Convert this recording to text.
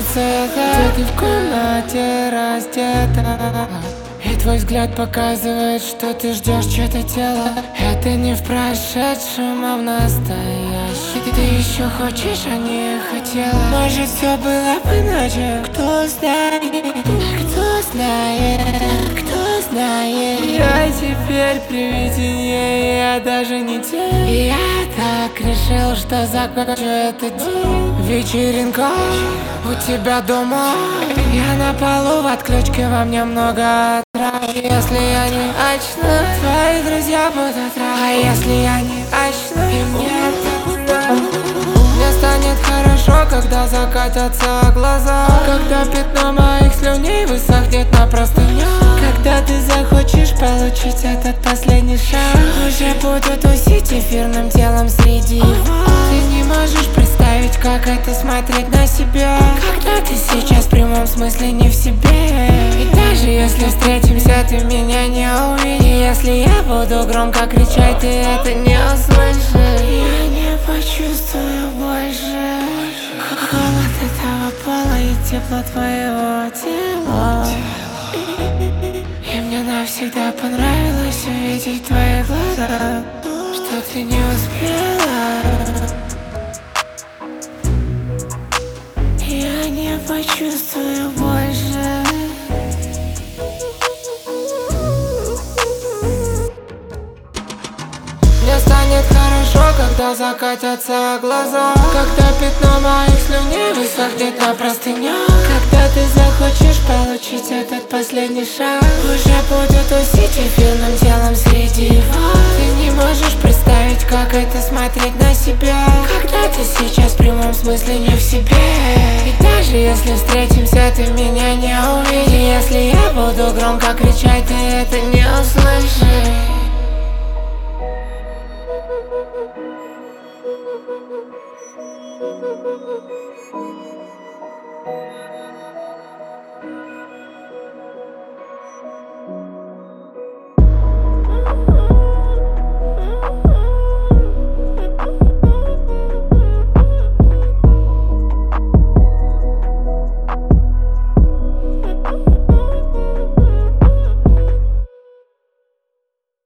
цвета. Ты в комнате раздета, и твой взгляд показывает, что ты ждешь чье-то тело. Это не в прошедшем, а в настоящем. Ты еще хочешь, а не хотела. Может, все было бы иначе. Кто знает, кто знает, кто знает. Я теперь привидение, я даже не тень. Я так решил, что закончу этот день. Вечеринка у тебя дома, я на полу в отключке, во мне много трав. Если я не очнусь, твои друзья будут рады. А если я не очнусь, и мне станет хорошо, когда закатятся глаза, когда пятно моих слюней высохнет на простынях. Когда ты захочешь получить этот последний шаг, уже буду тусить эфирным телом среди вас. Ты не можешь представить, как это смотреть на себя, когда ты сейчас в прямом смысле не в себе. И даже если встретимся, ты меня не увидишь. Если я буду громко кричать, ты это не услышишь. Я не почувствую больше холод этого пола и тепло твоего тела. И мне навсегда понравилось увидеть твои глаза, что ты не успела. Я не почувствую больше. Мне станет хорошо, когда закатятся глаза, когда пятно моих слюней высохнет на простынях. Когда ты захочешь получить этот последний шаг, уже буду тусить эфирным телом среди вас. Ты не можешь представить, как это смотреть на себя, когда ты сейчас в прямом смысле не в себе. И даже если встретимся, ты меня не увидишь. Если я буду громко кричать, ты это не услышишь.